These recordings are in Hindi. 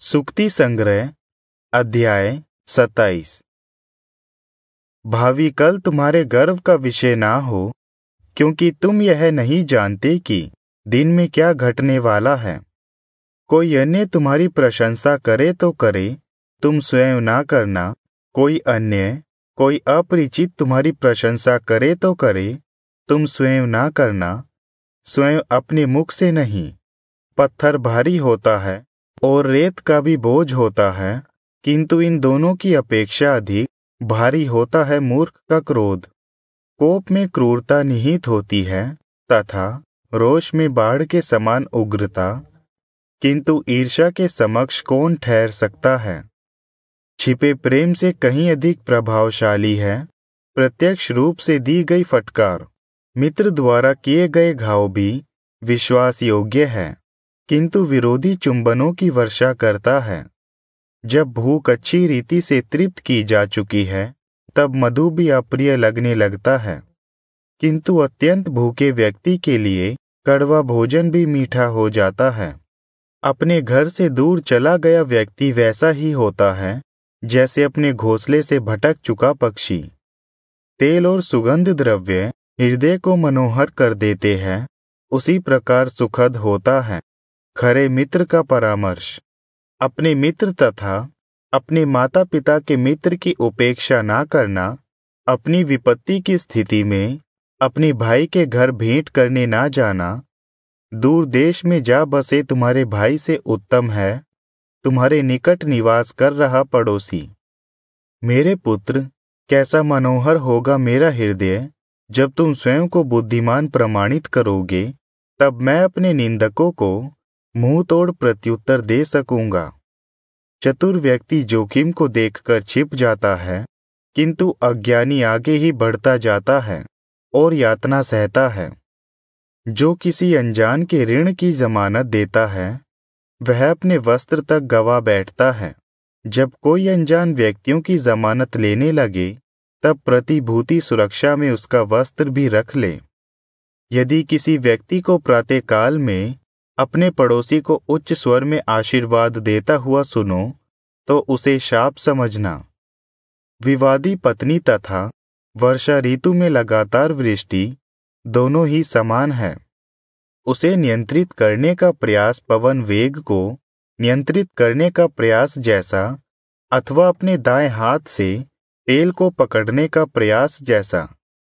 सूक्ति संग्रह अध्याय 27। भावी कल तुम्हारे गर्व का विषय ना हो, क्योंकि तुम यह नहीं जानते कि दिन में क्या घटने वाला है। कोई अन्य तुम्हारी प्रशंसा करे तो करे, तुम स्वयं ना करना। कोई अन्य, कोई अपरिचित तुम्हारी प्रशंसा करे तो करे, तुम स्वयं ना करना। स्वयं अपने मुख से नहीं। पत्थर भारी होता है और रेत का भी बोझ होता है, किंतु इन दोनों की अपेक्षा अधिक भारी होता है मूर्ख का क्रोध। कोप में क्रूरता निहित होती है तथा रोष में बाढ़ के समान उग्रता, किंतु ईर्ष्या के समक्ष कौन ठहर सकता है। छिपे प्रेम से कहीं अधिक प्रभावशाली है प्रत्यक्ष रूप से दी गई फटकार। मित्र द्वारा किए गए घाव भी विश्वास योग्य है, किंतु विरोधी चुंबनों की वर्षा करता है। जब भूख अच्छी रीति से तृप्त की जा चुकी है, तब मधु भी अप्रिय लगने लगता है, किंतु अत्यंत भूखे व्यक्ति के लिए कड़वा भोजन भी मीठा हो जाता है। अपने घर से दूर चला गया व्यक्ति वैसा ही होता है जैसे अपने घोंसले से भटक चुका पक्षी। तेल और सुगंध द्रव्य हृदय को मनोहर कर देते हैं, उसी प्रकार सुखद होता है खरे मित्र का परामर्श। अपने मित्र तथा अपने माता पिता के मित्र की उपेक्षा ना करना। अपनी विपत्ति की स्थिति में अपने भाई के घर भेंट करने ना जाना। दूर देश में जा बसे तुम्हारे भाई से उत्तम है तुम्हारे निकट निवास कर रहा पड़ोसी। मेरे पुत्र, कैसा मनोहर होगा मेरा हृदय जब तुम स्वयं को बुद्धिमान प्रमाणित करोगे, तब मैं अपने निंदकों को मुंह तोड़ प्रत्युत्तर दे सकूंगा। चतुर व्यक्ति जोखिम को देखकर छिप जाता है, किंतु अज्ञानी आगे ही बढ़ता जाता है और यातना सहता है। जो किसी अनजान के ऋण की जमानत देता है, वह अपने वस्त्र तक गवा बैठता है। जब कोई अनजान व्यक्तियों की जमानत लेने लगे, तब प्रतिभूति सुरक्षा में उसका वस्त्र भी रख ले। यदि किसी व्यक्ति को प्रातःकाल में अपने पड़ोसी को उच्च स्वर में आशीर्वाद देता हुआ सुनो, तो उसे शाप समझना। विवादी पत्नी तथा वर्षा ऋतु में लगातार वृष्टि दोनों ही समान है। उसे नियंत्रित करने का प्रयास पवन वेग को नियंत्रित करने का प्रयास जैसा, अथवा अपने दाएं हाथ से तेल को पकड़ने का प्रयास जैसा।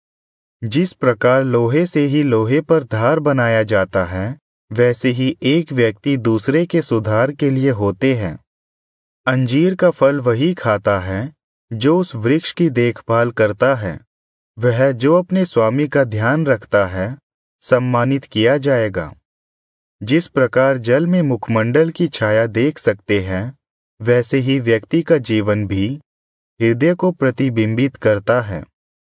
जिस प्रकार लोहे से ही लोहे पर धार बनाया जाता है, वैसे ही एक व्यक्ति दूसरे के सुधार के लिए होते हैं। अंजीर का फल वही खाता है जो उस वृक्ष की देखभाल करता है। वह जो अपने स्वामी का ध्यान रखता है, सम्मानित किया जाएगा। जिस प्रकार जल में मुखमंडल की छाया देख सकते हैं, वैसे ही व्यक्ति का जीवन भी हृदय को प्रतिबिंबित करता है।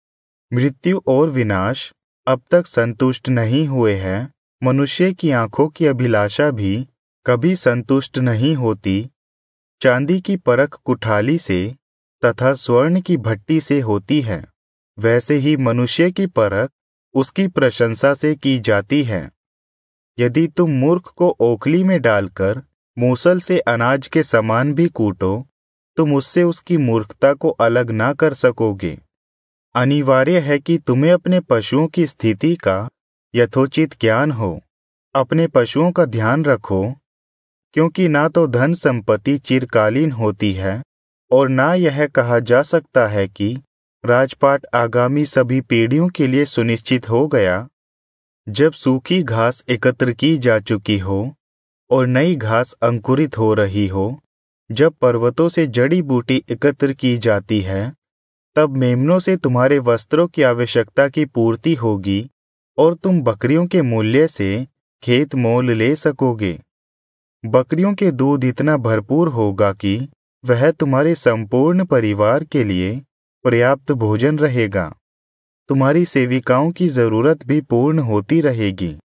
मृत्यु और विनाश अब तक संतुष्ट नहीं हुए हैं। मनुष्य की आंखों की अभिलाषा भी कभी संतुष्ट नहीं होती। चांदी की परख कुठाली से तथा स्वर्ण की भट्टी से होती है, वैसे ही मनुष्य की परख उसकी प्रशंसा से की जाती है। यदि तुम मूर्ख को ओखली में डालकर मूसल से अनाज के समान भी कूटो, तुम उससे उसकी मूर्खता को अलग ना कर सकोगे। अनिवार्य है कि तुम्हें अपने पशुओं की स्थिति का यथोचित ज्ञान हो। अपने पशुओं का ध्यान रखो, क्योंकि ना तो धन संपत्ति चिरकालीन होती है और ना यह कहा जा सकता है कि राजपाट आगामी सभी पीढ़ियों के लिए सुनिश्चित हो गया। जब सूखी घास एकत्र की जा चुकी हो और नई घास अंकुरित हो रही हो, जब पर्वतों से जड़ी बूटी एकत्र की जाती है, तब मेमनों से तुम्हारे वस्त्रों की आवश्यकता की पूर्ति होगी और तुम बकरियों के मूल्य से खेत मोल ले सकोगे। बकरियों के दूध इतना भरपूर होगा कि वह तुम्हारे संपूर्ण परिवार के लिए पर्याप्त भोजन रहेगा। तुम्हारी सेविकाओं की जरूरत भी पूर्ण होती रहेगी।